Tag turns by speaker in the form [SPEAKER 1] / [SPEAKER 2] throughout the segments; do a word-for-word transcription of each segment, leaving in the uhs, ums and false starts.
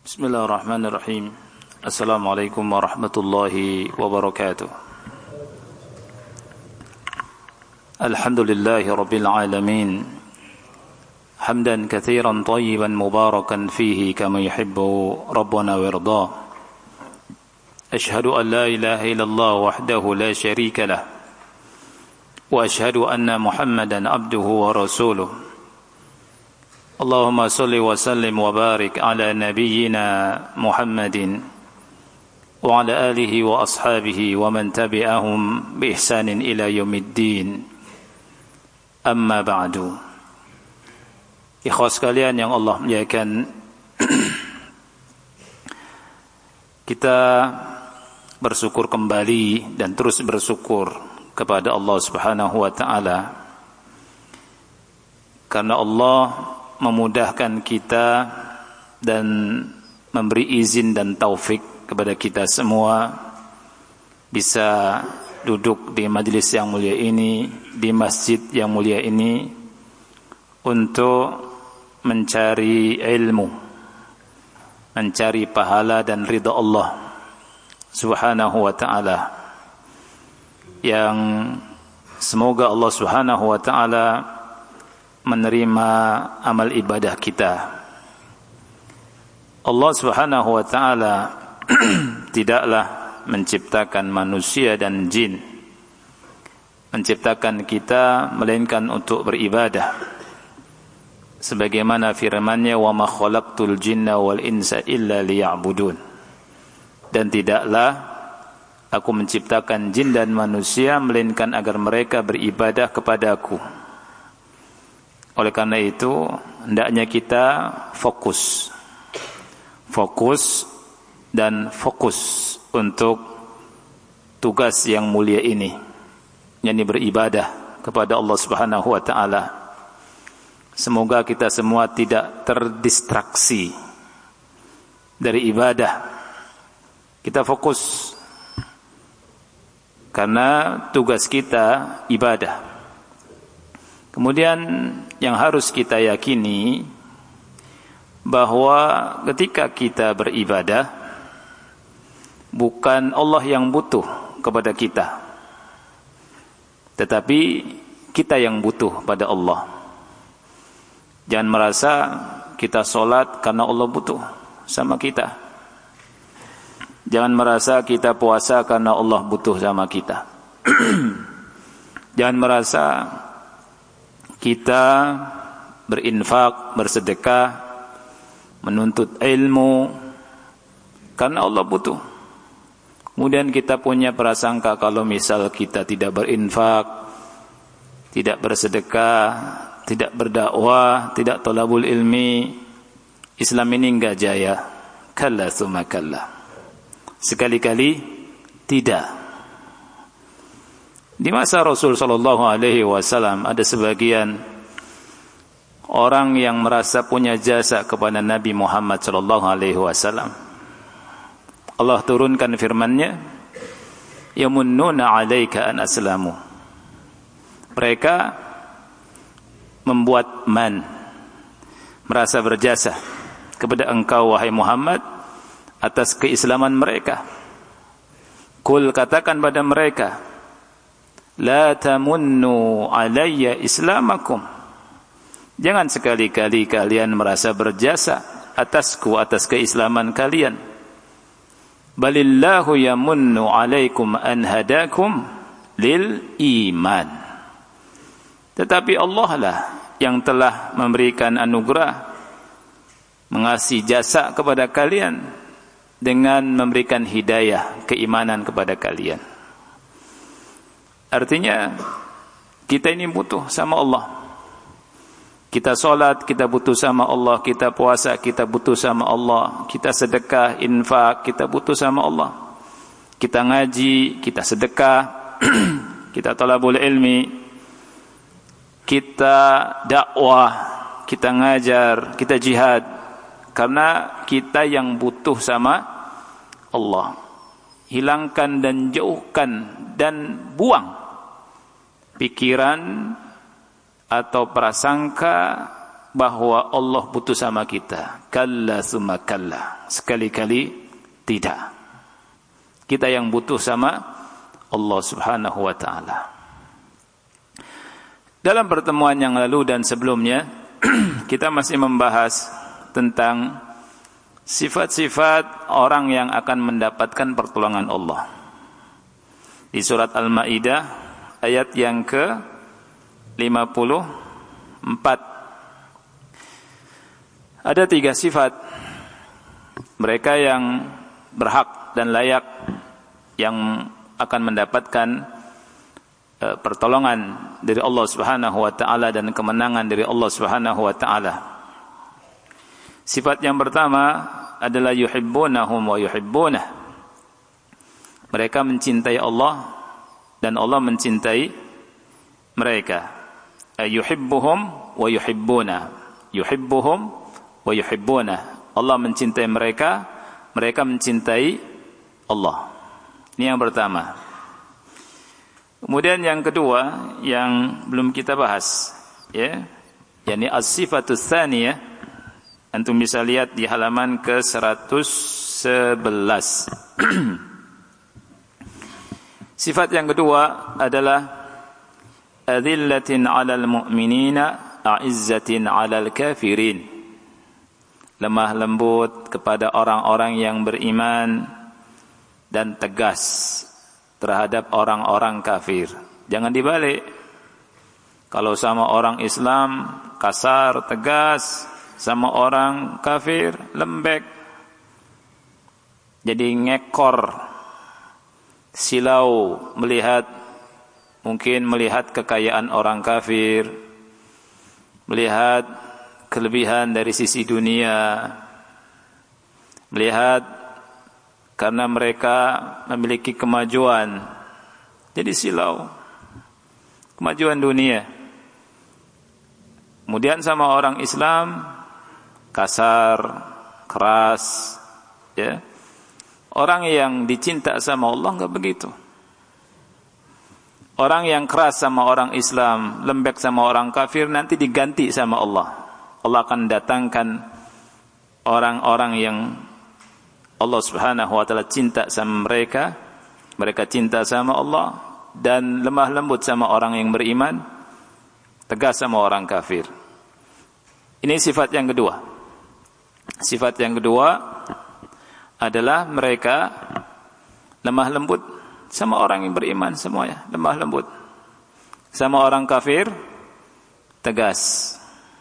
[SPEAKER 1] Bismillahirrahmanirrahim. Assalamualaikum warahmatullahi wabarakatuh. Alhamdulillahi rabbil alamin. Hamdan katsiran tayyiban mubarakan fihi kama yuhibbu rabbuna wa yarda. Ashhadu an la ilaha illallah wahdahu la syarika lah. Wa ashhadu anna Muhammadan abduhu wa rasuluh. Allahumma salli wa sallim wa barik ala nabiyyina Muhammadin wa ala alihi wa ashabihi wa man tabi'ahum bi ihsanin ila yaumiddin. Amma ba'du. Ikhwas sekalian yang Allah muliakan, kita bersyukur kembali dan terus bersyukur kepada Allah Subhanahu wa taala karena Allah memudahkan kita dan memberi izin dan taufik kepada kita semua bisa duduk di majelis yang mulia ini, di masjid yang mulia ini untuk mencari ilmu, mencari pahala dan ridha Allah Subhanahu wa taala, yang semoga Allah Subhanahu wa taala menerima amal ibadah kita. Allah Subhanahu wa taala tidaklah menciptakan manusia dan jin, menciptakan kita melainkan untuk beribadah. Sebagaimana firman-Nya, "Wa ma khalaqtul jinna wal insa illa liya'budun." Dan tidaklah aku menciptakan jin dan manusia melainkan agar mereka beribadah kepada-Ku. Oleh karena itu, hendaknya kita fokus. Fokus dan fokus untuk tugas yang mulia ini, yakni beribadah kepada Allah Subhanahu wa taala. Semoga kita semua tidak terdistraksi dari ibadah. Kita fokus karena tugas kita ibadah. Kemudian yang harus kita yakini bahwa ketika kita beribadah, bukan Allah yang butuh kepada kita, tetapi kita yang butuh pada Allah. Jangan merasa kita sholat karena Allah butuh sama kita. Jangan merasa kita puasa karena Allah butuh sama kita. Jangan merasa kita berinfak, bersedekah, menuntut ilmu karena Allah butuh. Kemudian kita punya prasangka kalau misal kita tidak berinfak, tidak bersedekah, tidak berdakwah, tidak thalabul ilmi, Islam ini enggak jaya. Kalla tsumma kalla. Sekali-kali tidak. Di masa Rasul sallallahu alaihi wasallam ada sebagian orang yang merasa punya jasa kepada Nabi Muhammad sallallahu alaihi wasallam. Allah turunkan firman-Nya, "Yamunnuna 'alaika an aslamu." Mereka membuat man, merasa berjasa kepada engkau wahai Muhammad atas keislaman mereka. Kul, katakan pada mereka, la tamunnu alayya islamakum. Jangan sekali-kali kalian merasa berjasa atasku, atas keislaman kalian. Balillahu yamunnu alaikum an hadakum lil iman. Tetapi Allah lah yang telah memberikan anugerah, mengasih jasa kepada kalian dengan memberikan hidayah keimanan kepada kalian. Artinya kita ini butuh sama Allah. Kita sholat, kita butuh sama Allah. Kita puasa, kita butuh sama Allah. Kita sedekah, infak, kita butuh sama Allah. Kita ngaji, kita sedekah, kita thalabul ilmi, kita dakwah, kita ngajar, kita jihad, karena kita yang butuh sama Allah. Hilangkan dan jauhkan dan buang pikiran atau prasangka bahwa Allah butuh sama kita. Kalla summa kalla. Sekali-kali tidak. Kita yang butuh sama Allah Subhanahu wa taala. Dalam pertemuan yang lalu dan sebelumnya kita masih membahas tentang sifat-sifat orang yang akan mendapatkan pertolongan Allah. Di surat Al-Maidah ayat yang ke lima puluh empat ada tiga sifat mereka yang berhak dan layak yang akan mendapatkan uh, pertolongan dari Allah Subhanahu wa taala dan kemenangan dari Allah Subhanahu wa taala. Sifat yang pertama adalah yuhibbunahum wa yuhibbunah. Mereka mencintai Allah dan Allah mencintai mereka. Yuhibbuhum wa yuhibbuna. Yuhibbuhum wa yuhibbuna. Allah mencintai mereka, mereka mencintai Allah. Ini yang pertama. Kemudian yang kedua yang belum kita bahas, ya, yakni as-sifatus tsaniyah. Antum bisa lihat di halaman ke seratus sebelas. Sifat yang kedua adalah adillatin 'alal mu'minina a'izzatin 'alal kafirin. Lemah lembut kepada orang-orang yang beriman dan tegas terhadap orang-orang kafir. Jangan dibalik. Kalau sama orang Islam kasar, tegas, sama orang kafir lembek. Jadi ngekor, silau melihat, mungkin melihat kekayaan orang kafir, melihat kelebihan dari sisi dunia, melihat karena mereka memiliki kemajuan, jadi silau, kemajuan dunia. Kemudian sama orang Islam kasar, keras, ya. Orang yang dicinta sama Allah enggak begitu. Orang yang keras sama orang Islam, lembek sama orang kafir, nanti diganti sama Allah. Allah akan datangkan orang-orang yang Allah Subhanahu wa taala cinta sama mereka, mereka cinta sama Allah, dan lemah lembut sama orang yang beriman, tegas sama orang kafir. Ini sifat yang kedua. Sifat yang kedua adalah mereka lemah lembut sama orang yang beriman semuanya, lemah lembut. Sama orang kafir tegas.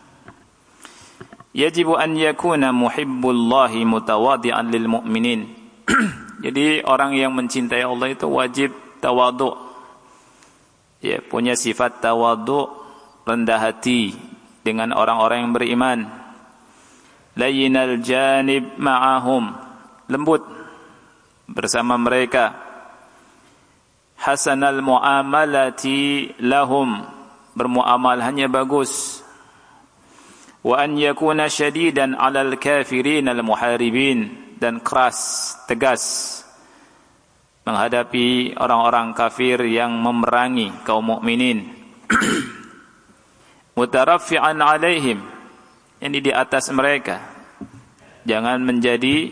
[SPEAKER 1] Yajibu an yakuna muhibbullahi mutawadi'an lil mu'minin. Jadi orang yang mencintai Allah itu wajib tawadhu. Ya, punya sifat tawadhu, rendah hati dengan orang-orang yang beriman. Layyinal janib ma'ahum, lembut bersama mereka. Hasanal muamalati lahum, bermuamalahnya bagus. Wa an yakuna syadidan 'alal kafirin al muharibin, dan keras, tegas menghadapi orang-orang kafir yang memerangi kaum mukminin. Mutaraffi'an 'alaihim, ini di atas mereka. Jangan menjadi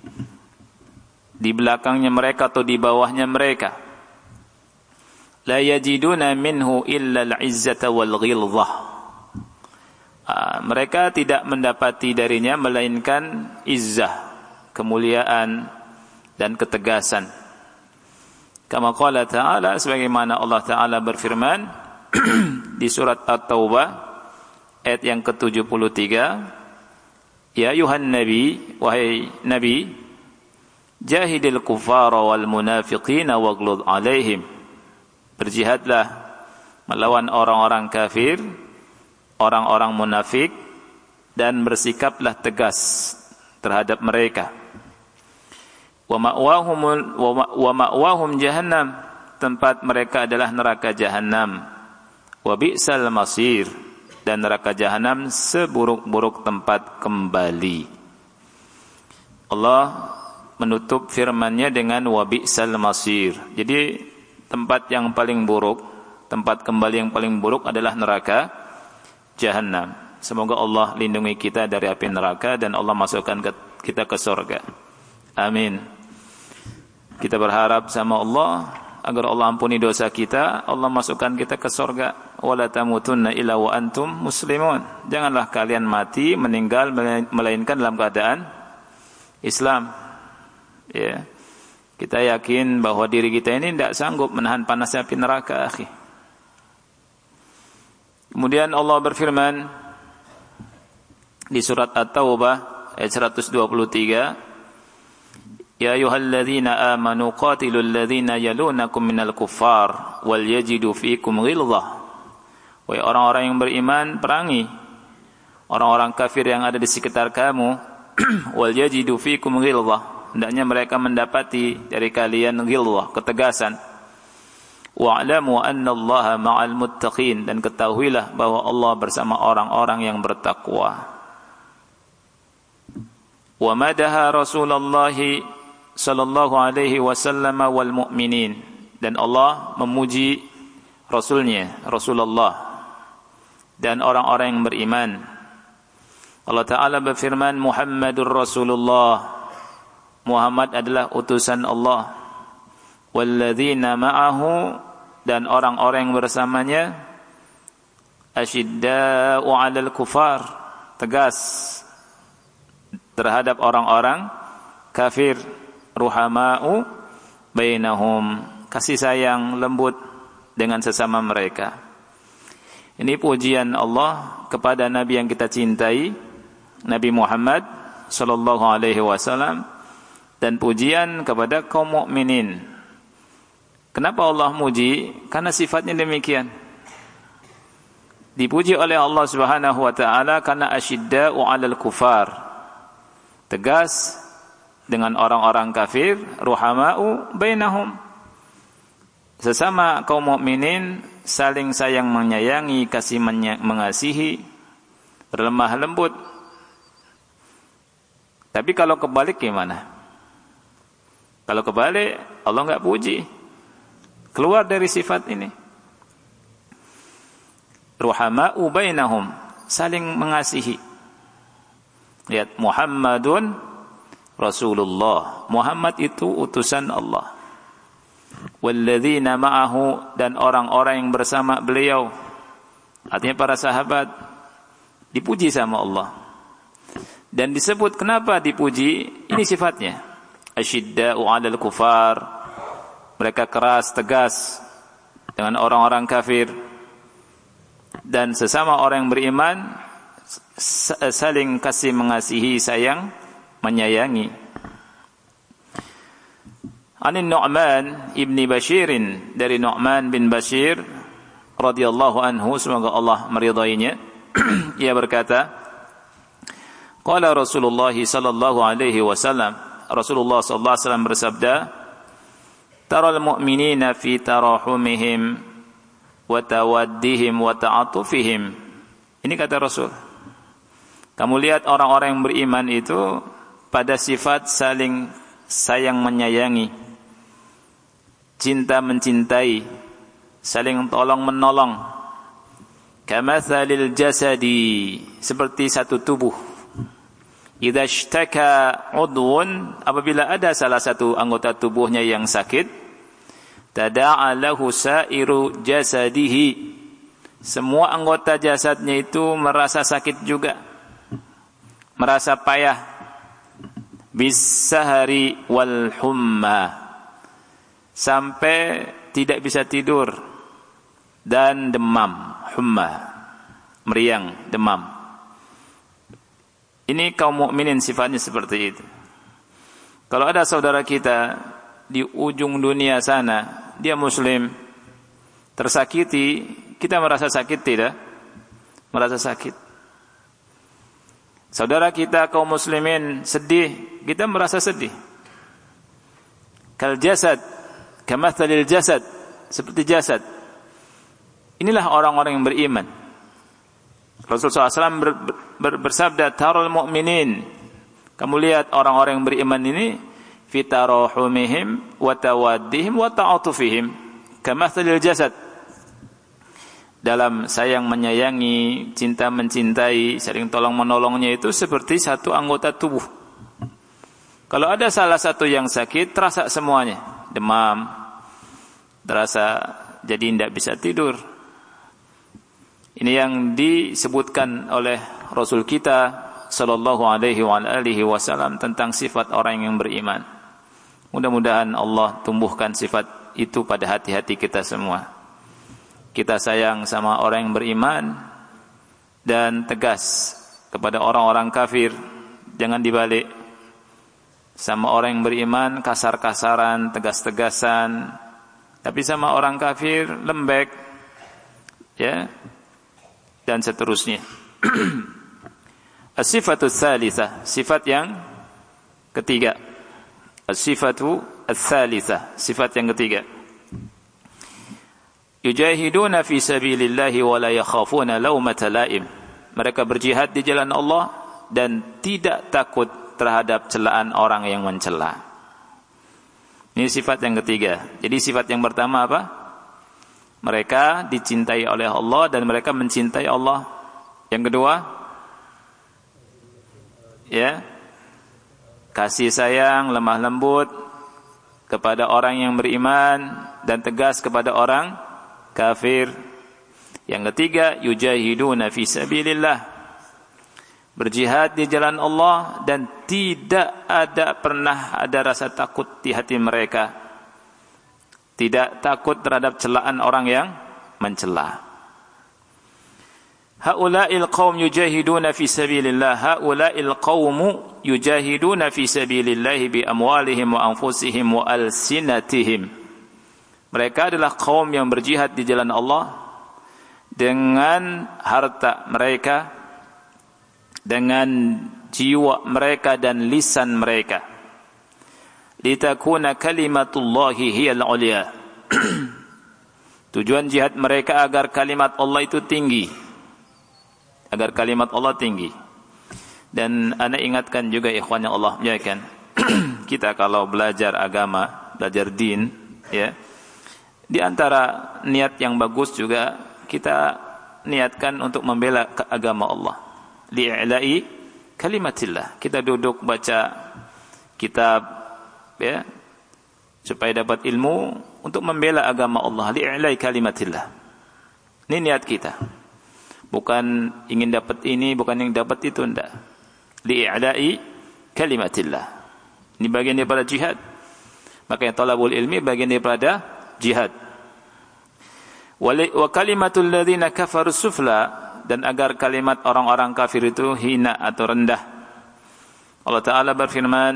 [SPEAKER 1] di belakangnya mereka atau di bawahnya mereka. La yajiduna minhu illa al-'izzata wal ghilzah. Mereka tidak mendapati darinya melainkan izzah, kemuliaan dan ketegasan. Kama qala ta'ala, sebagaimana Allah Ta'ala berfirman di surat At-Taubah ayat yang ke tujuh puluh tiga, ya ayuhan nabi, wahai nabi, jahidil kuffara wal munafiqina waghlud alaihim, berjihadlah melawan orang-orang kafir, orang-orang munafik, dan bersikaplah tegas terhadap mereka. Wa ma'wahum wa ma'wahum jahannam, tempat mereka adalah neraka jahanam. Wa bi'sal masir, dan neraka jahanam seburuk-buruk tempat kembali. Allah menutup firman-Nya dengan wa bi'sal masir. Jadi tempat yang paling buruk, tempat kembali yang paling buruk adalah neraka jahanam. Semoga Allah lindungi kita dari api neraka dan Allah masukkan kita ke surga. Amin. Kita berharap sama Allah agar Allah ampuni dosa kita, Allah masukkan kita ke surga. Wala tamutunna illa wa antum muslimun. Janganlah kalian mati meninggal melainkan dalam keadaan Islam. Ya. Kita yakin bahwa diri kita ini tidak sanggup menahan panasnya api neraka, akhi. Kemudian Allah berfirman di surat At-Taubah ayat seratus dua puluh tiga, Ya ayyuhalladzina amanu qatilul ladzina yalunakum minal kuffar wal yajidu fiikum ghilzah. Wahai orang-orang yang beriman, perangi orang-orang kafir yang ada di sekitar kamu. Wal yajidu fiikum ghilzah. Hendaknya mereka mendapati dari kalian ghilzah, ketegasan. Wa'lamu annallaha ma'al muttaqin, dan ketahuilah bahwa Allah bersama orang-orang yang bertakwa. Wa madaha Rasulullah sallallahu alaihi wasallam wal mu'minin, dan Allah memuji Rasulnya Rasulullah dan orang-orang yang beriman. Allah Ta'ala berfirman, Muhammadur Rasulullah, Muhammad adalah utusan Allah. Walladzina ma'ahu, dan orang-orang yang bersamanya, asyidda'u 'alal kufar, tegas terhadap orang-orang kafir, ruhama'u bainahum, kasih sayang lembut dengan sesama mereka. Ini pujian Allah kepada Nabi yang kita cintai, Nabi Muhammad sallallahu alaihi wasallam, dan pujian kepada kaum mukminin. Kenapa Allah muji? Karena sifatnya demikian. Dipuji oleh Allah Subhanahu wa taala karena asyidda'u 'alal kufar, tegas dengan orang-orang kafir, ruhama'u bainahum, sesama kaum mukminin saling sayang menyayangi, kasih mengasihi, berlemah lembut. Tapi kalau kebalik gimana? Kalau kebalik, Allah enggak puji. Keluar dari sifat ini. Ruhama'u bainahum, saling mengasihi. Lihat, Muhammadun Rasulullah, Muhammad itu utusan Allah. Walladzina ma'ahu, dan orang-orang yang bersama beliau, artinya para sahabat, dipuji sama Allah. Dan disebut kenapa dipuji? Ini sifatnya. Asyidda'u 'alal kufar, mereka keras, tegas dengan orang-orang kafir, dan sesama orang yang beriman saling kasih mengasihi, sayang menyayangi. Anin Nu'man ibni Bashirin, dari Nu'man bin Bashir radhiyallahu anhu, semoga Allah meridainya, ia berkata, qala Rasulullah sallallahu alaihi wasallam, Rasulullah sallallahu alaihi wasallam bersabda, taral mu'minina fi tarahumihim wa tawaddihim wa ta'atufihim. Ini kata Rasul, kamu lihat orang-orang yang beriman itu pada sifat saling sayang menyayangi, cinta mencintai, saling tolong menolong. Kamathalil jasadi, seperti satu tubuh. Idza ishtaka udwun, apabila ada salah satu anggota tubuhnya yang sakit, tada'a lahu sa'iru jasadihi, semua anggota jasadnya itu merasa sakit juga, merasa payah. Bis-sahari wal humma, sampai tidak bisa tidur, dan demam, humma, meriang, demam. Ini kaum mukminin sifatnya seperti itu. Kalau ada saudara kita di ujung dunia sana, dia muslim, tersakiti, kita merasa sakit tidak? Merasa sakit. Saudara kita kaum muslimin sedih, kita merasa sedih. Kal jasad, kamathalil jasad, seperti jasad. Inilah orang-orang yang beriman. Rasulullah shallallahu alaihi wasallam ber, ber, bersabda, tarul mu'minin, kamu lihat orang-orang yang beriman ini, fitarahumihim wa tawaddihim wa ta'atufihim kamathalil jasad, dalam sayang menyayangi, cinta mencintai, saling tolong menolongnya itu seperti satu anggota tubuh. Kalau ada salah satu yang sakit, terasa semuanya. Demam, terasa jadi tidak bisa tidur. Ini yang disebutkan oleh Rasul kita sallallahu alaihi wa alihi wasallam tentang sifat orang yang beriman. Mudah-mudahan Allah tumbuhkan sifat itu pada hati-hati kita semua. Kita sayang sama orang yang beriman dan tegas kepada orang-orang kafir. Jangan dibalik. Sama orang yang beriman kasar-kasaran, tegas-tegasan. Tapi sama orang kafir lembek. Ya. Dan seterusnya. As-sifatu tsalitsah, sifat yang ketiga. As-sifatu ats-tsalitsah, sifat yang ketiga. Yujahiduna fi sabilillahi wa la yakhafuna laumata laim. Mereka berjihad di jalan Allah dan tidak takut terhadap celaan orang yang mencela. Ini sifat yang ketiga. Jadi sifat yang pertama apa? Mereka dicintai oleh Allah dan mereka mencintai Allah. Yang kedua, ya, kasih sayang, lemah lembut kepada orang yang beriman dan tegas kepada orang kafir. Yang ketiga, yujahiduna fi sabilillah, berjihad di jalan Allah dan tidak ada pernah ada rasa takut di hati mereka. Tidak takut terhadap celaan orang yang mencela. Haula'il qaum yujahiduna fi sabilillah, haula'il qaumu yujahiduna fi sabilillah bi amwalihim wa anfusihim wa alsinatihim. Mereka adalah kaum yang berjihad di jalan Allah dengan harta mereka, dengan jiwa mereka dan lisan mereka. Litakuna kalimatullahi hiyal ulya. Tujuan jihad mereka agar kalimat Allah itu tinggi. Agar kalimat Allah tinggi. Dan ana ingatkan juga ikhwan yang Allah muliakan. Kita kalau belajar agama, belajar din, ya. Di antara niat yang bagus juga kita niatkan untuk membela agama Allah. Li'ila'i kalimatillah. Kita duduk baca kitab, ya, supaya dapat ilmu untuk membela agama Allah. Li'ila'i kalimatillah. Ini niat kita. Bukan ingin dapat ini, bukan ingin dapat itu, enggak. Li'ila'i kalimatillah. Ini bagian daripada jihad. Makanya talabul ilmi bagian daripada jihad. Wa kalimatul ladzina kafaru sufla, dan agar kalimat orang-orang kafir itu hina atau rendah. Allah Ta'ala berfirman,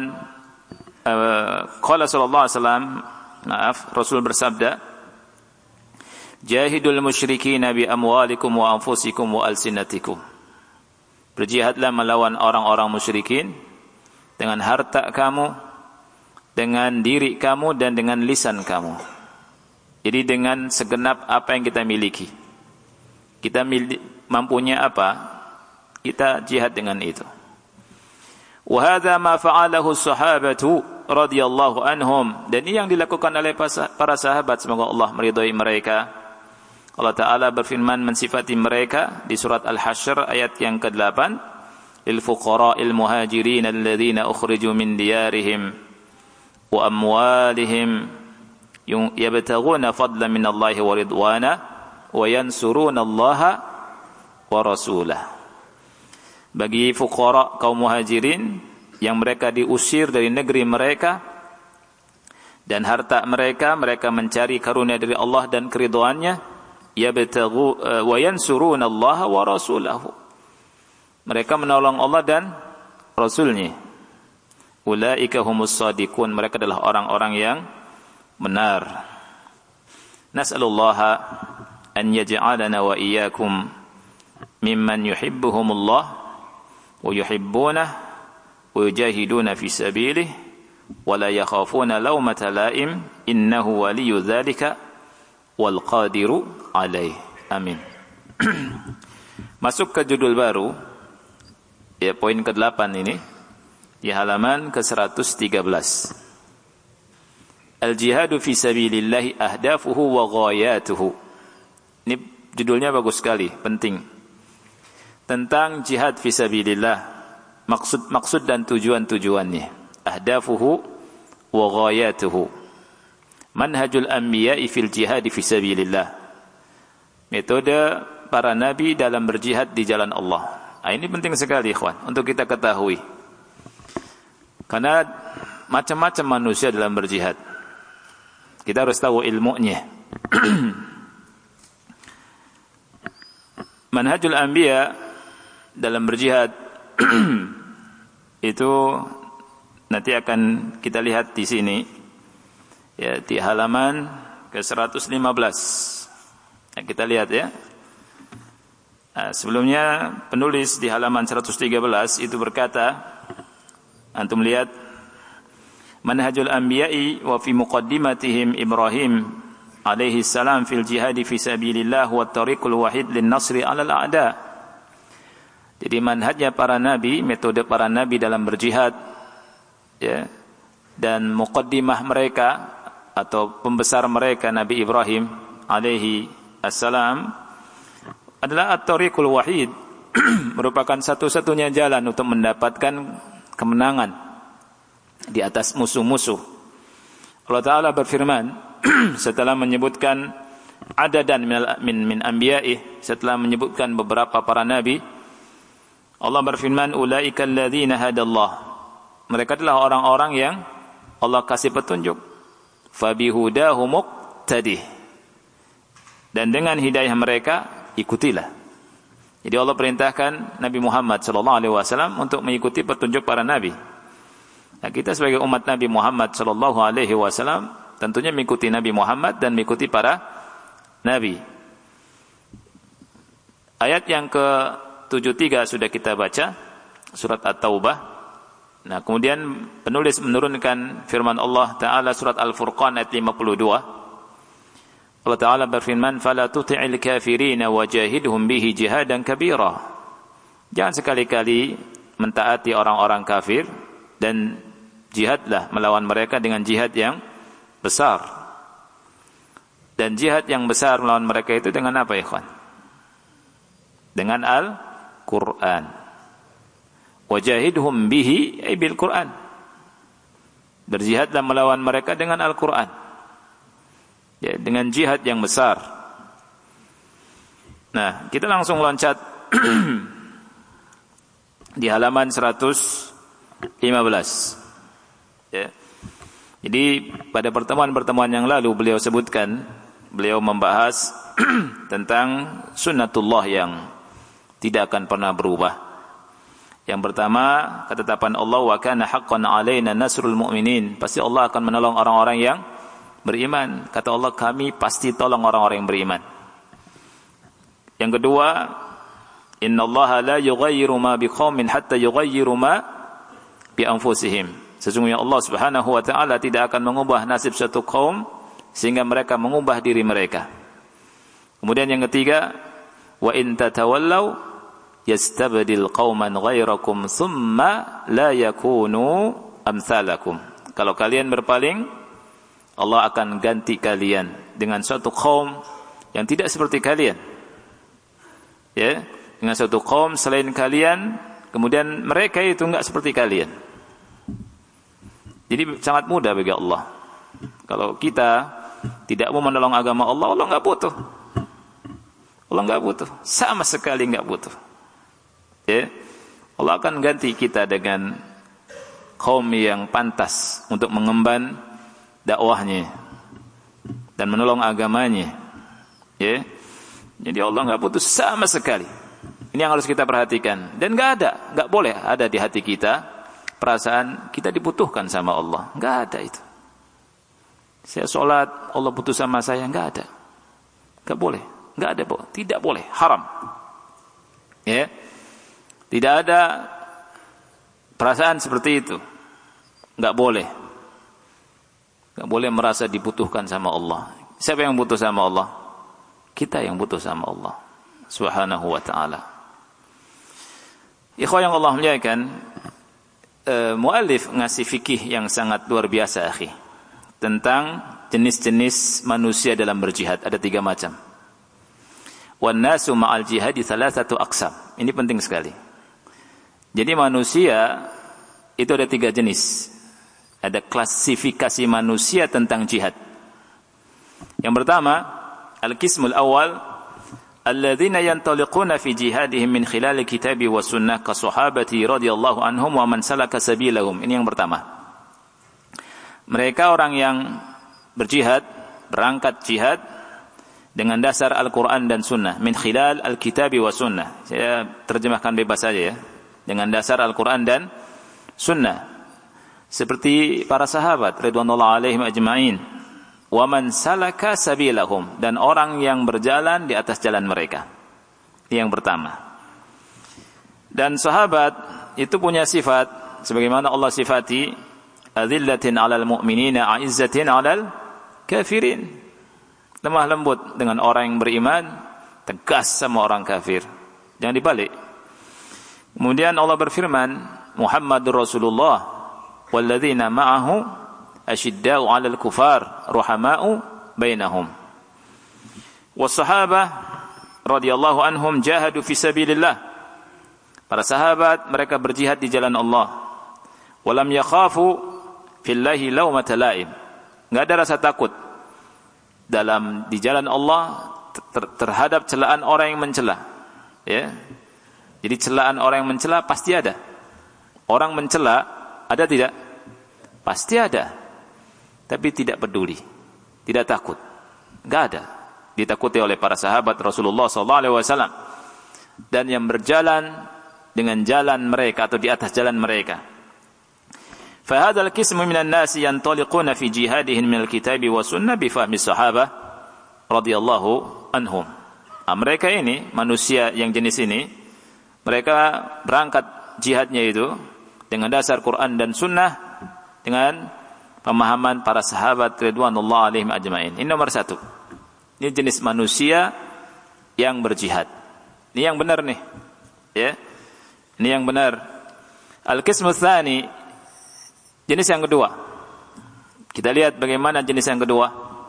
[SPEAKER 1] qala sallallahu alaihi wasallam, maaf, Rasul bersabda, jahidul musyrikina bi amwalikum wa anfusikum wa alsinatikum. Berjihadlah melawan orang-orang musyrikin dengan harta kamu, dengan diri kamu dan dengan lisan kamu. Jadi dengan segenap apa yang kita miliki. Kita mampunya apa, kita jihad dengan itu. Wa hadza ma fa'alahu as-sahabatu radhiyallahu anhum, dan ini yang dilakukan oleh para sahabat, semoga Allah meridhai mereka. Allah Ta'ala berfirman mensifati mereka di surat Al-Hasyr ayat yang kedelapan, lil fuqara'il muhajirin alladhina ukhriju min diyarihim wa amwalihim yabtaghuna fadlan min Allah wa ridwana wa yansuruna Allah wa rasulah. Bagi fuqara kaum muhajirin yang mereka diusir dari negeri mereka dan harta mereka, mereka mencari karunia dari Allah dan keridhaannya, yabtaghu wa yansuruna Allah wa rasulahu. Mereka menolong Allah dan Rasulnya. Ulaika humus shadiqun, mereka adalah orang-orang yang benar. Nas'alullaha an yaj'alana wa iyyakum mimman yuhibbuhumullah wa yuhibbunah wa yujahiduna fi sabilihi wa la yakhafuna lawmata la'im innahu waliyyu dzalika wal qadiru alaih. Amin. Masuk ke judul baru, ya, poin kedelapan ini di halaman ke seratus tiga belas. Al-jihadu fi sabilillahi ahdafuhu wa ghayatuhu. Ini judulnya bagus sekali, penting. Tentang jihad fisabilillah, maksud-maksud dan tujuan-tujuannya, ahdafuhu wa ghayatuhu, manhajul anbiya'i fil jihad fisabilillah, metode para nabi dalam berjihad di jalan Allah. Nah, ini penting sekali ikhwan untuk kita ketahui. Karena macam-macam manusia dalam berjihad. Kita harus tahu ilmunya. Manhajul anbiya dalam berjihad itu nanti akan kita lihat di sini, ya, di halaman ke seratus lima belas. Nah, kita lihat ya. Nah, sebelumnya penulis di halaman seratus tiga belas itu berkata, antum lihat, manhajul anbiya'i wa fi muqaddimatihim Ibrahim alaihi salam fil jihad fi sabilillah wa tariqul wahid lin nasri 'alal a'da. Jadi manhajnya para nabi, metode para nabi dalam berjihad, ya, dan muqaddimah mereka atau pembesar mereka Nabi Ibrahim alaihi assalam adalah at-tariqul wahid, merupakan satu-satunya jalan untuk mendapatkan kemenangan di atas musuh-musuh. Allah Ta'ala berfirman setelah menyebutkan adadan min min anbiya'ih, setelah menyebutkan beberapa para nabi, Allah berfirman ulaika alladzina hadallah, mereka adalah orang-orang yang Allah kasih petunjuk, fabihudahu muqtadih, dan dengan hidayah mereka ikutilah. Jadi Allah perintahkan Nabi Muhammad sallallahu alaihi wasallam untuk mengikuti petunjuk para nabi. Nah, kita sebagai umat Nabi Muhammad sallallahu alaihi wasallam tentunya mengikuti Nabi Muhammad dan mengikuti para nabi. Ayat yang ke tujuh puluh tiga sudah kita baca, surat At-Taubah. Nah, kemudian penulis menurunkan firman Allah Ta'ala surat Al-Furqan ayat lima puluh dua. Allah Ta'ala berfirman, فَلَا تُطِعِ الْكَافِرِينَ وَجَاهِدْهُمْ بِهِ جِهَادًا كَبِيرًا. Jangan sekali-kali mentaati orang-orang kafir dan jihadlah melawan mereka dengan jihad yang besar. Dan jihad yang besar melawan mereka itu dengan apa, ikhwan? Dengan Al-Quran. وَجَاهِدْهُمْ بِهِ أي بِالْقُرْآن. Berjihadlah melawan mereka dengan Al-Quran. Ya, dengan jihad yang besar. Nah, kita langsung loncat di halaman seratus lima belas. Ya. Jadi pada pertemuan-pertemuan yang lalu beliau sebutkan, beliau membahas tentang sunnatullah yang tidak akan pernah berubah. Yang pertama, ketetapan Allah, wa kana haqqan 'alaina nasrul mu'minin. Pasti Allah akan menolong orang-orang yang beriman. Kata Allah, kami pasti tolong orang-orang yang beriman. Yang kedua, innallaha la yughayyiru ma biqaumin hatta yughayyiru ma bi anfusihim. Sesungguhnya Allah Subhanahu wa taala tidak akan mengubah nasib suatu kaum sehingga mereka mengubah diri mereka. Kemudian yang ketiga, wa in tatawallaw yastabdil qauman ghairakum thumma la yakunu amsalakum. Kalau kalian berpaling, Allah akan ganti kalian dengan suatu kaum yang tidak seperti kalian. Ya, dengan suatu kaum selain kalian, kemudian mereka itu enggak seperti kalian. Jadi sangat mudah bagi Allah. Kalau kita tidak mau menolong agama Allah, Allah enggak butuh. Allah enggak butuh, sama sekali enggak butuh. Ya. Allah akan ganti kita dengan kaum yang pantas untuk mengemban dakwahnya dan menolong agamanya. Ya. Jadi Allah enggak putus sama sekali. Ini yang harus kita perhatikan. Dan enggak ada, enggak boleh ada di hati kita perasaan kita dibutuhkan sama Allah. Enggak ada itu. Saya sholat, Allah butuh sama saya, enggak ada. Enggak boleh, enggak ada, tidak boleh, haram. Ya. Tidak ada perasaan seperti itu. Enggak boleh. Enggak boleh merasa dibutuhkan sama Allah. Siapa yang butuh sama Allah? Kita yang butuh sama Allah Subhanahu wa ta'ala. Ikhwan yang Allah muliakan, uh, muallif ngasih fikih yang sangat luar biasa, akhi, tentang jenis-jenis manusia dalam berjihad. Ada tiga macam. wan nasu ma'al jihadi thalathatu aqsam. Ini penting sekali. Jadi manusia itu ada tiga jenis. Ada klasifikasi manusia tentang jihad. Yang pertama, al-qismul awal, alladzina yantaliquna fi jihadihim min khilal kitabi wa sunnah ka sahabati radhiyallahu anhum wa man salaka sabilahum. Ini yang pertama. Mereka orang yang berjihad, berangkat jihad dengan dasar Al-Quran dan Sunnah, min khilal al-kitabi wa sunnah. Saya terjemahkan bebas saja ya. Dengan dasar Al-Quran dan Sunnah. Seperti para sahabat ridwanullah alaihim ajma'in. Wa man salaka sabilahum, dan orang yang berjalan di atas jalan mereka. Ini yang pertama. Dan sahabat itu punya sifat sebagaimana Allah sifati, adzillatin 'alal mu'minina, a'izzatin 'alal kafirin. Lemah lembut dengan orang yang beriman, tegas sama orang kafir. Jangan dibalik. Kemudian Allah berfirman, Muhammadur Rasulullah walladzina ma'ahu asyidda'u 'alal kufar ruhama'u bainahum. Wassahabah radhiyallahu anhum jahadu fi sabilillah. Para sahabat mereka berjihad di jalan Allah. Walam yakhafu fillahi laumata la'im. Enggak ada rasa takut dalam di jalan Allah ter, terhadap celaan orang yang mencela. Ya. Jadi celaan orang yang mencela pasti ada. Orang mencela ada tidak? Pasti ada. Tapi tidak peduli, tidak takut. Enggak ada. Ditakuti oleh para sahabat Rasulullah sallallahu alaihi wasallam dan yang berjalan dengan jalan mereka atau di atas jalan mereka. فهذا القسم من الناس ينطلقون في جهادهم من الكتاب والسنة بفهم الصحابة رضي الله عنهم. Mereka ini, manusia yang jenis ini, mereka berangkat jihadnya itu dengan dasar Quran dan Sunnah, dengan pemahaman para sahabat ridwanullah alaihim ajma'in. Ini nomor satu. Ini jenis manusia yang berjihad. Ini yang benar nih. Ya. Ini yang benar. Al-qismu tsani, jenis yang kedua. Kita lihat bagaimana jenis yang kedua.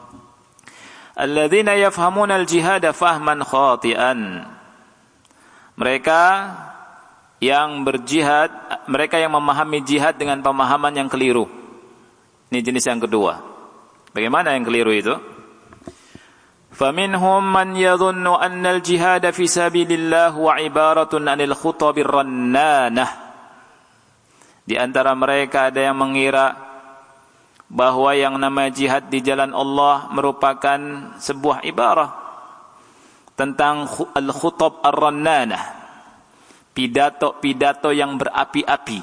[SPEAKER 1] Alladzina yafhamuna al-jihada fahman khati'an. Mereka yang berjihad, mereka yang memahami jihad dengan pemahaman yang keliru. Ini jenis yang kedua. Bagaimana yang keliru itu? Faminhum man yadhunnu anna al-jihada fi sabilillah wa ibaratun 'anil khutabir rannanah. Di antara mereka ada yang mengira bahwa yang namanya jihad di jalan Allah merupakan sebuah ibarah tentang al-khutab ar-rannanah, pidato-pidato yang berapi-api.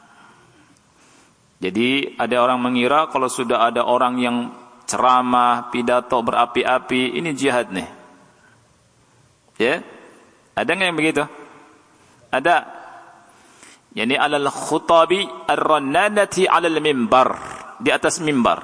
[SPEAKER 1] Jadi ada orang mengira kalau sudah ada orang yang ceramah, pidato berapi-api, ini jihad nih. Ya? Ada nggak yang begitu? Ada. Yani alal khutabi ar-rannanati alal mimbar, di atas mimbar.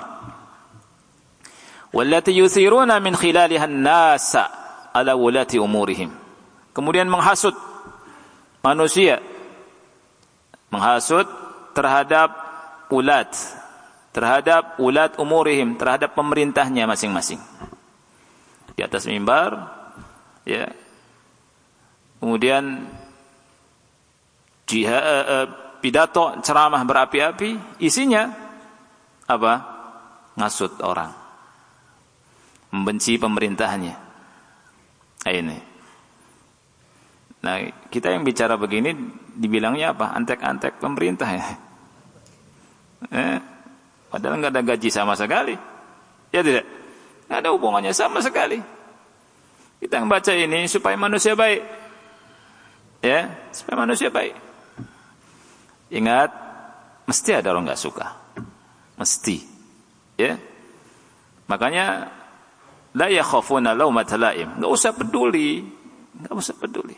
[SPEAKER 1] Wallati yuthiruna min khilaliha an-nasa ala wulati umurihim. Kemudian menghasut manusia, menghasut terhadap ulat, terhadap ulat umurihim, terhadap pemerintahnya masing-masing. Di atas mimbar, ya. Kemudian jihad, uh, pidato ceramah berapi-api, isinya apa? Ngasut orang, membenci pemerintahnya. Ini. Nah, kita yang bicara begini dibilangnya apa? Antek-antek pemerintah ya. Eh, padahal nggak ada gaji sama sekali. Ya tidak? Nggak ada hubungannya sama sekali. Kita yang baca ini supaya manusia baik. Ya, supaya manusia baik. Ingat, mesti ada orang nggak suka, mesti, ya. Makanya, la yakhafuna laumata la'im. Nggak usah peduli, nggak usah peduli.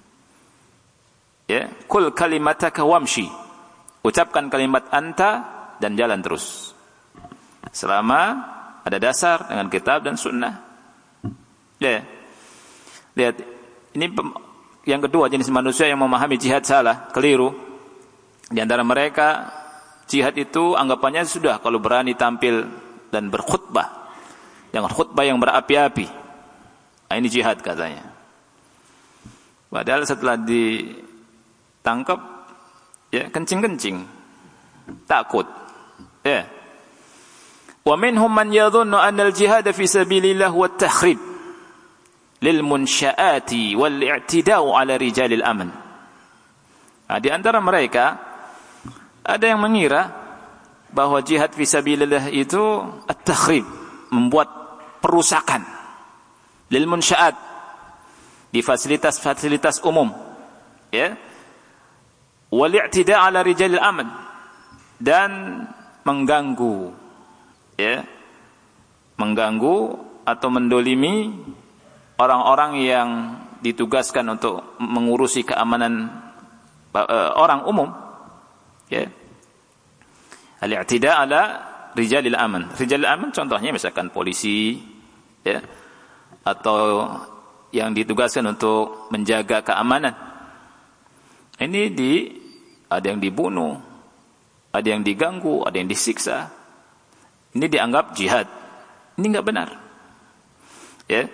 [SPEAKER 1] Ya, kul kalimataka wamshi. Ucapkan kalimat anta dan jalan terus. Selama ada dasar dengan kitab dan sunnah. Ya, lihat, ini yang kedua jenis manusia yang memahami jihad salah, keliru. Di antara mereka jihad itu anggapannya sudah kalau berani tampil dan berkhutbah, jangan khutbah yang berapi-api. Nah, ini jihad katanya. Padahal setelah ditangkap ya kencing-kencing, takut. Ya. Wa minhum man yadhunnu anna al-jihad fi sabilillah wa at-takhrib lil munsha'ati wal i'tida'u 'ala rijalil amn. Nah, di antara mereka ada yang mengira bahwa jihad fi sabilillah itu at-takhrib, membuat perusakan lil munsha'at, di fasilitas-fasilitas umum, ya, wal i'tida' 'ala rijalil amn, dan mengganggu, ya, mengganggu atau mendolimi orang-orang yang ditugaskan untuk mengurusi keamanan uh, orang umum, ya. Al-i'tida' 'ala rijalil amn. Rijalil amn contohnya misalkan polisi, ya, atau yang ditugaskan untuk menjaga keamanan. Ini di ada yang dibunuh, ada yang diganggu, ada yang disiksa. Ini dianggap jihad. Ini enggak benar. Ya.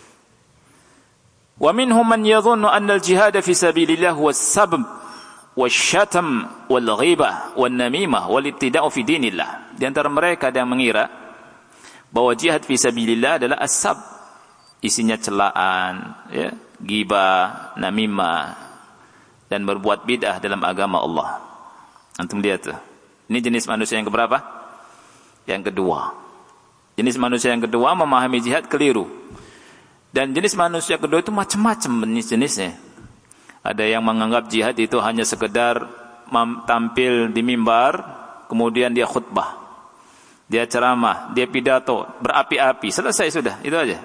[SPEAKER 1] Wa minhum man yadhunnu anna al-jihad fi sabilillah huwa as-sabab wasyatam wal ghibah wan namimah wal ibtida'u fi dinillah. Di antara mereka ada yang mengira bahwa jihad fi sabilillah adalah as-sab, isinya celaan, ya, ghibah, namimah, dan berbuat bid'ah dalam agama Allah. Antum lihat tuh. Ini jenis manusia yang keberapa? Yang kedua. Jenis manusia yang kedua memahami jihad keliru. Dan jenis manusia kedua itu macam-macam jenis-jenisnya. Ada yang menganggap jihad itu hanya sekedar tampil di mimbar, kemudian dia khutbah, dia ceramah, dia pidato, berapi-api, selesai sudah, itu aja.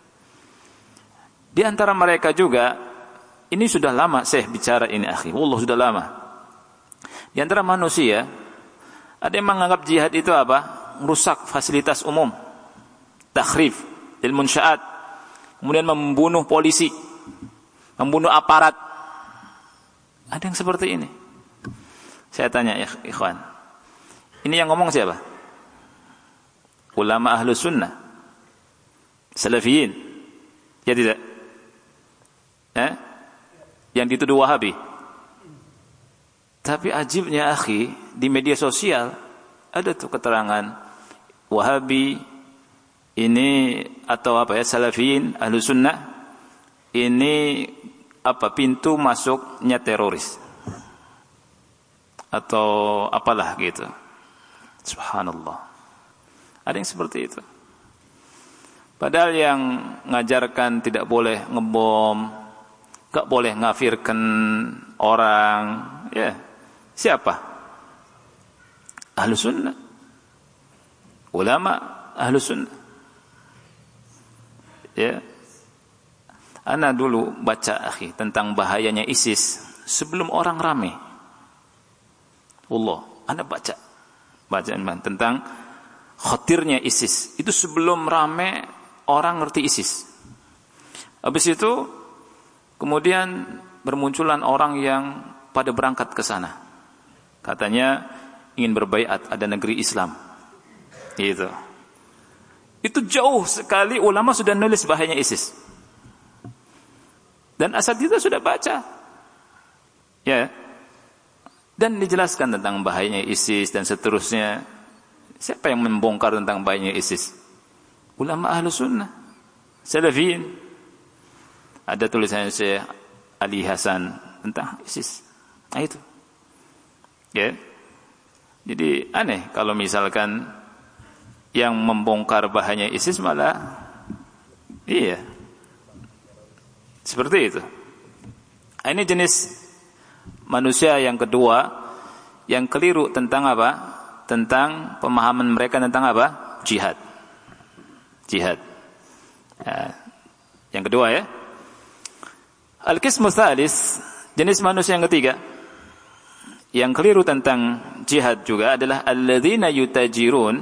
[SPEAKER 1] Di antara mereka juga, ini sudah lama saya bicara ini, akhi, wallah sudah lama. Di antara manusia, ada yang menganggap jihad itu apa? Merusak fasilitas umum, takhrif, lil munsya'at, kemudian membunuh polisi, membunuh aparat. Ada yang seperti ini. Saya tanya ya ikhwan, ini yang ngomong siapa? Ulama ahlu sunnah, salafiyin, ya tidak? Eh? Yang dituduh Wahabi. Tapi ajibnya akhi, di media sosial ada tuh keterangan Wahabi ini atau apa ya, salafiyin, ahlu sunnah ini apa, pintu masuknya teroris atau apalah gitu. Subhanallah. Ada yang seperti itu. Padahal yang ngajarkan tidak boleh ngebom, gak boleh ngafirkan orang, ya, siapa? Ahlu sunnah, ulama ahlu sunnah. Ya, ana dulu baca akhi tentang bahayanya ISIS sebelum orang ramai. Allah, ana baca baca tentang khatirnya ISIS itu sebelum ramai orang ngerti ISIS. Habis itu kemudian bermunculan orang yang pada berangkat ke sana. Katanya ingin berbaiat, ada negeri Islam. Gitu. Itu jauh sekali ulama sudah nulis bahayanya ISIS. Dan asatidz sudah baca. Ya. Dan dijelaskan tentang bahayanya ISIS dan seterusnya. Siapa yang membongkar tentang bahayanya ISIS? Ulama ahlu sunnah, salafiyin. Ada tulisannya Syekh Ali Hasan tentang ISIS. Nah itu. Ya. Jadi aneh kalau misalkan yang membongkar bahayanya ISIS malah iya seperti itu. Ini jenis manusia yang kedua yang keliru tentang apa? Tentang pemahaman mereka tentang apa? Jihad. Jihad. Ya. Yang kedua ya. Al-qismu tsalis, jenis manusia yang ketiga yang keliru tentang jihad juga adalah alladzina yutajirun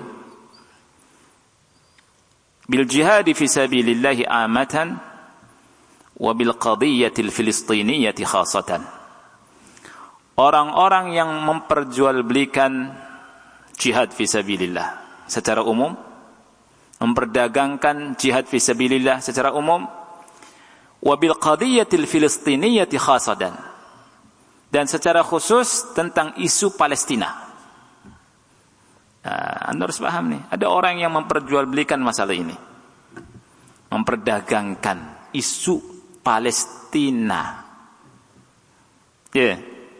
[SPEAKER 1] bil jihad fi sabilillah amatan wa bil qadiyatil filistiniyyah khassatan. Orang-orang yang memperjualbelikan jihad fi sabilillah secara umum, memperdagangkan jihad fi sabilillah secara umum, wa bil qadiyatil filistiniyyati khasadan, dan secara khusus tentang isu Palestina. Nah, Anda harus paham nih, ada orang yang memperjualbelikan masalah ini, memperdagangkan isu Palestina. Ya. Yeah.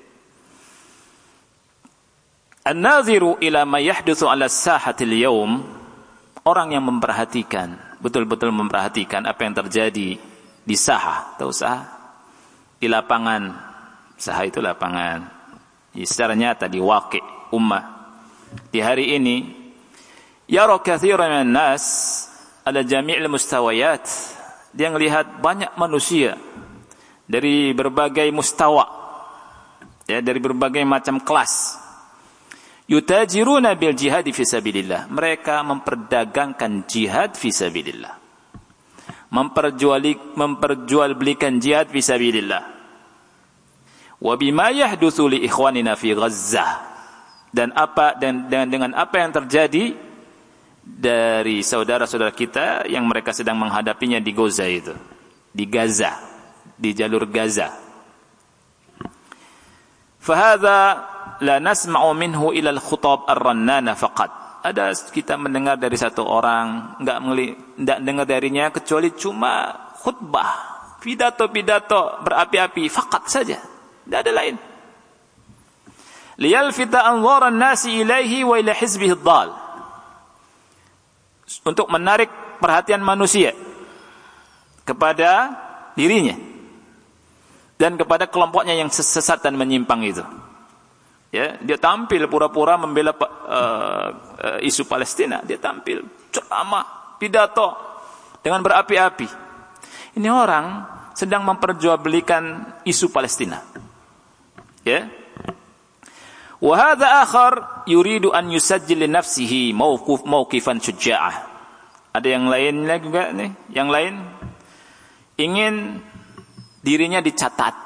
[SPEAKER 1] An-nadhiru ila ma yahdutsu 'ala as-sahati al-yawm, orang yang memperhatikan, betul-betul memperhatikan apa yang terjadi di saha, tahu saha? Di lapangan. Saha itu lapangan. Ya, secara nyata di waqi' ummah. Di hari ini, yara katsiran minan nas ala jami'il mustawayat. Dia melihat banyak manusia dari berbagai mustawa, ya, dari berbagai macam kelas. Yutajiruna bil jihad fi sabilillah. Mereka memperdagangkan jihad fi sabilillah. Memperjuali memperjualbelikan jihad fi sabilillah. Wa bima yahdutsu li ikhwanina fi Gazzah. Dan apa dan, dan dengan apa yang terjadi dari saudara-saudara kita yang mereka sedang menghadapinya di Gaza itu, di Gaza, di jalur Gaza. Fahadha la nasma'u minhu ila al-khutab ar-rannana faqat. Ada kita mendengar dari satu orang, enggak enggak dengar darinya kecuali cuma khutbah, pidato-pidato berapi-api faqat saja. Tidak ada lain. Liyalfita anzar an-nasi ilaihi wa ila hizbihi ad-dhal. Untuk menarik perhatian manusia kepada dirinya dan kepada kelompoknya yang sesat dan menyimpang itu. Ya, dia tampil pura-pura membela uh, uh, isu Palestina. Dia tampil ceramah, pidato dengan berapi-api. Ini orang sedang memperjualbelikan isu Palestina. Ya. Wa hadza akhar yuridu an yusajjil li nafsihi mawqif mawqifan syuja'ah. Ada yang lainnya juga nih, yang lain ingin dirinya dicatat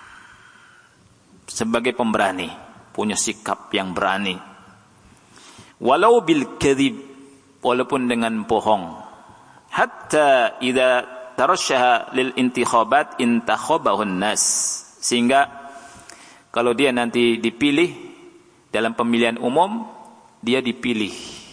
[SPEAKER 1] sebagai pemberani, punya sikap yang berani. Walau bil kadhib, walaupun dengan bohong. Hatta idza tarashaha lil intikhabat intakhabahu an-nas. Sehingga kalau dia nanti dipilih dalam pemilihan umum, dia dipilih.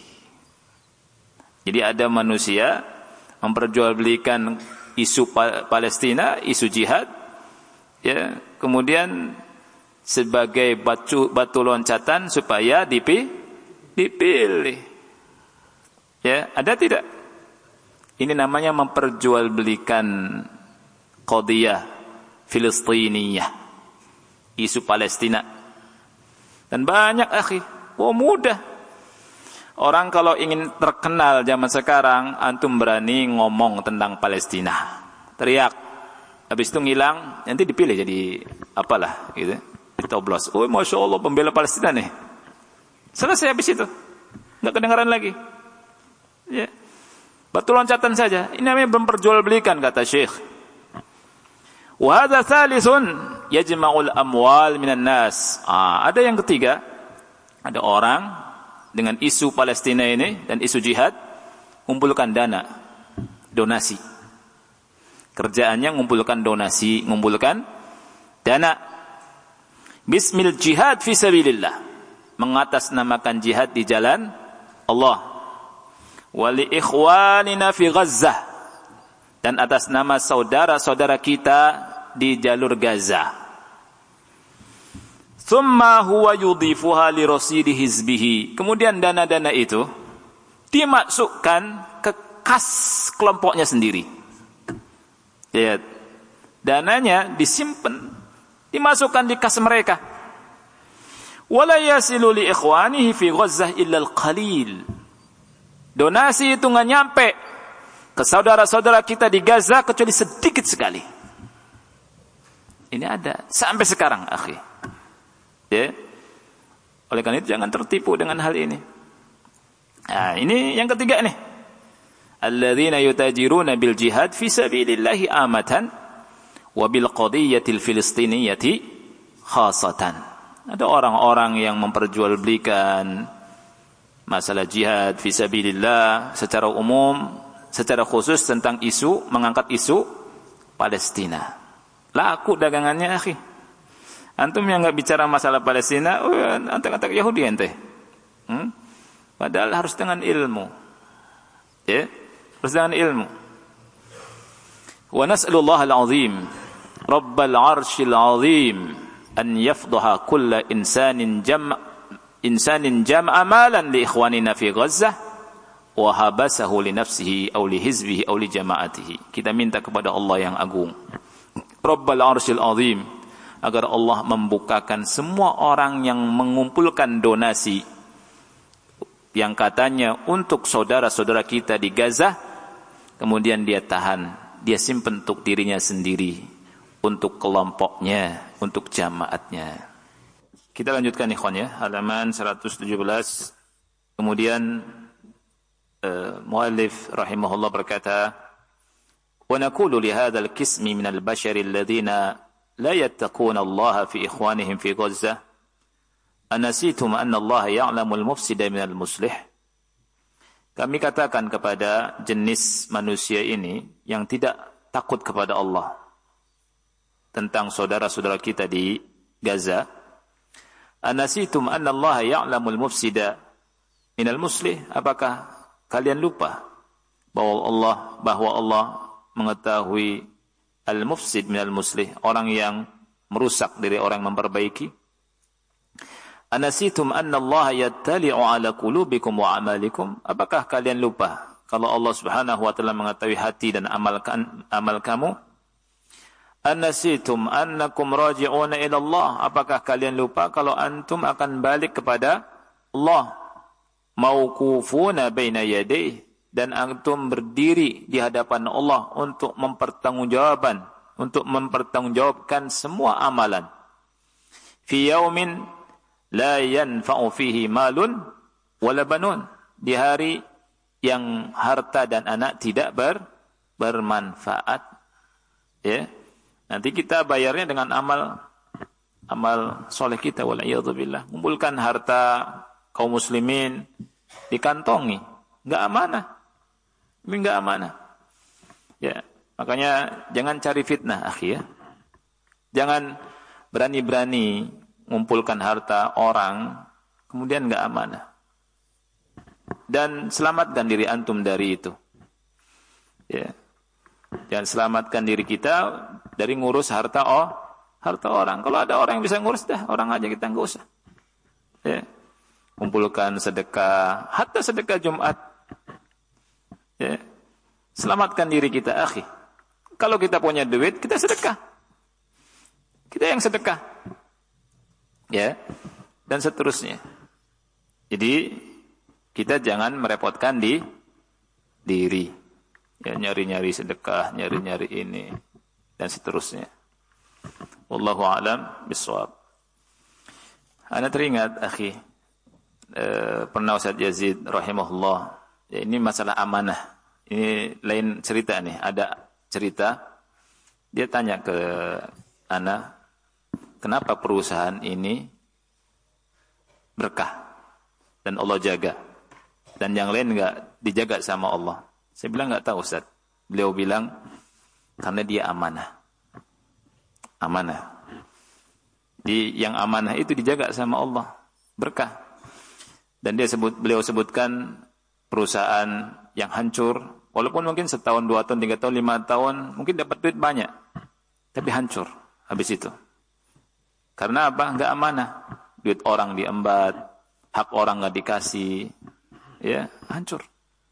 [SPEAKER 1] Jadi ada manusia memperjualbelikan isu Palestina, isu jihad, ya, kemudian sebagai batu, batu loncatan supaya dipilih, dipilih. Ya, ada tidak? Ini namanya memperjualbelikan qadiyah Filistiniyah, isu Palestina. Dan banyak akhi, oh mudah. Orang kalau ingin terkenal zaman sekarang, antum berani ngomong tentang Palestina, teriak, habis itu ngilang, nanti dipilih jadi apalah gitu. Ditoblos. Oh, Masya Allah, pembela Palestina nih. Selesai habis itu. Nggak kedengaran lagi. Ya. Batu loncatan saja. Ini namanya memperjualbelikan, kata Syekh. Wa hadza thalithun yajma'ul amwal minan nas. Ah, ada yang ketiga. Ada orang dengan isu Palestina ini dan isu jihad mengumpulkan dana, donasi. Kerjaannya mengumpulkan donasi, mengumpulkan dana. Bismil jihad fi sabilillah, mengatasnamakan jihad di jalan Allah. Wali ikhwanina fi Gazzah, dan atas nama saudara-saudara kita di jalur Gaza. Thumma huwa yudhifuha li rasidi hizbihi. Kemudian dana-dana itu dimasukkan ke kas kelompoknya sendiri. Ya, dananya disimpan, dimasukkan di kas mereka. Wala yasilu li ikhwanihi fi Gazzah illa al-qalil. Donasi itu enggak nyampe ke saudara-saudara kita di Gaza kecuali sedikit sekali. Ini ada sampai sekarang, akhi. Ya. Oleh karena itu jangan tertipu dengan hal ini. Nah, ini yang ketiga nih. Alladzina yutajiruna bil jihad fi sabilillahi amatan wa bil qadiyatil filistiniyyati khasatan. Ada orang-orang yang memperjualbelikan masalah jihad fi sabilillah secara umum, secara khusus tentang isu, mengangkat isu Palestina. Laku dagangannya, akhi. Antum yang enggak bicara masalah Palestina, oh, antek-antek Yahudi ente. Hmm? Padahal harus dengan ilmu. Ya, harus dengan ilmu. Wa nas'alullah al-azim, Rabbal 'arsyil 'azim, an yafdaha kulla insanin jam' insanin jam'a malan li ikhwanina fi Gazzah wa habasahu li nafsihi aw li hizbihi aw li jama'atihi. Kita minta kepada Allah yang agung, Rabbal 'arsyil 'azim, agar Allah membukakan semua orang yang mengumpulkan donasi yang katanya untuk saudara-saudara kita di Gaza, kemudian dia tahan, dia simpen untuk dirinya sendiri, untuk kelompoknya, untuk jamaatnya. Kita lanjutkan ikhwan ya, halaman seratus tujuh belas. Kemudian uh, muallif rahimahullah berkata, "Wa naqulu li hadzal qismi minal bashari alladziina la yattaquna Allah fi ikhwanihim fi Gaza, anasitum anna Allah ya'lamul mufsida minal muslih." Kami katakan kepada jenis manusia ini yang tidak takut kepada Allah tentang saudara-saudara kita di Gaza, anasitum anna Allah ya'lamul mufsida minal muslih, apakah kalian lupa bahwa Allah bahwa Allah mengetahui al-mufsid minal muslih, orang yang merusak dari orang yang memperbaiki? Anasitum anna Allah yattali'u ala qulubikum wa amalikum, apakah kalian lupa kalau Allah Subhanahu wa taala mengetahui hati dan amal amal kamu? Anasitum annakum raji'una ila Allah, apakah kalian lupa kalau antum akan balik kepada Allah? Mauqufuna baina yadayhi, dan antum berdiri di hadapan Allah untuk mempertanggungjawabkan, untuk mempertanggungjawabkan semua amalan. Fi yaumin la yanfa'u fihi malun wala banun, di hari yang harta dan anak tidak ber, bermanfaat. Ya, nanti kita bayarnya dengan amal amal soleh kita, wal iyadzu billah. Kumpulkan harta kaum muslimin dikantongi, enggak amanah. Ini enggak amanah. Ya, makanya jangan cari fitnah, akhi ya. Jangan berani-berani mengumpulkan harta orang kemudian enggak amanah. Dan selamatkan diri antum dari itu. Ya. Dan selamatkan diri kita dari ngurus harta oh, harta orang. Kalau ada orang yang bisa ngurus, dah orang aja, kita enggak usah. Ya. Kumpulkan sedekah, hatta sedekah Jumat. Ya. Selamatkan diri kita, akhi. Kalau kita punya duit, kita sedekah. Kita yang sedekah. Ya. Dan seterusnya. Jadi kita jangan merepotkan di diri. Ya, nyari-nyari sedekah, nyari-nyari ini dan seterusnya. Wallahu a'lam bishawab. Ana teringat, akhi, eh, pernah Ustaz Yazid rahimahullah, ya, ini masalah amanah. Ini lain cerita nih, ada cerita dia tanya ke ana, kenapa perusahaan ini berkah dan Allah jaga, dan yang lain enggak dijaga sama Allah? Saya bilang enggak tahu, Ustaz. Beliau bilang karena dia amanah. Amanah. Di yang amanah itu dijaga sama Allah, berkah. Dan dia sebut beliau sebutkan perusahaan yang hancur, walaupun mungkin setahun, dua tahun, tiga tahun, lima tahun, mungkin dapat duit banyak, tapi hancur habis itu. Karena apa? Enggak amanah. Duit orang diembat, hak orang enggak dikasih, ya, hancur.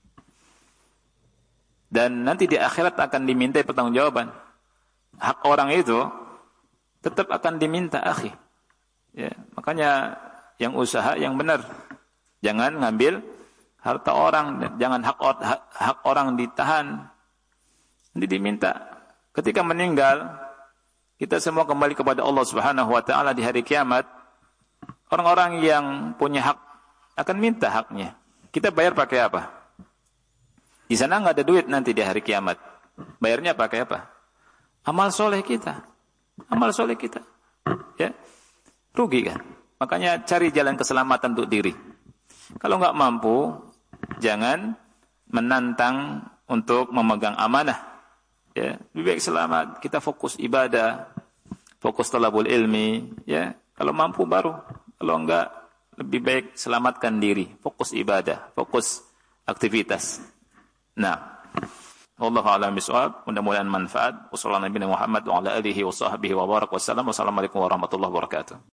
[SPEAKER 1] Dan nanti di akhirat akan dimintai pertanggungjawaban. Hak orang itu tetap akan diminta, akhi. Ya, makanya yang usaha yang benar. Jangan ngambil harta orang, jangan hak, hak, hak orang ditahan. Nanti diminta. Ketika meninggal, kita semua kembali kepada Allah Subhanahu wa taala di hari kiamat. Orang-orang yang punya hak akan minta haknya. Kita bayar pakai apa? Di sana enggak ada duit nanti di hari kiamat. Bayarnya pakai apa? Amal soleh kita. Amal soleh kita. Ya. Rugi kan? Makanya cari jalan keselamatan untuk diri. Kalau enggak mampu, jangan menantang untuk memegang amanah. Ya, lebih baik selamat, kita fokus ibadah, fokus talabul ilmi, ya. Kalau mampu baru, kalau enggak lebih baik selamatkan diri, fokus ibadah, fokus aktivitas. Nah, wallahu a'lam bishawab, mudah-mudahan manfaat. Wassallallahu Nabi Muhammad wa ala alihi wa sahbihi wa barak wasallam. Wassalamualaikum warahmatullahi wabarakatuh.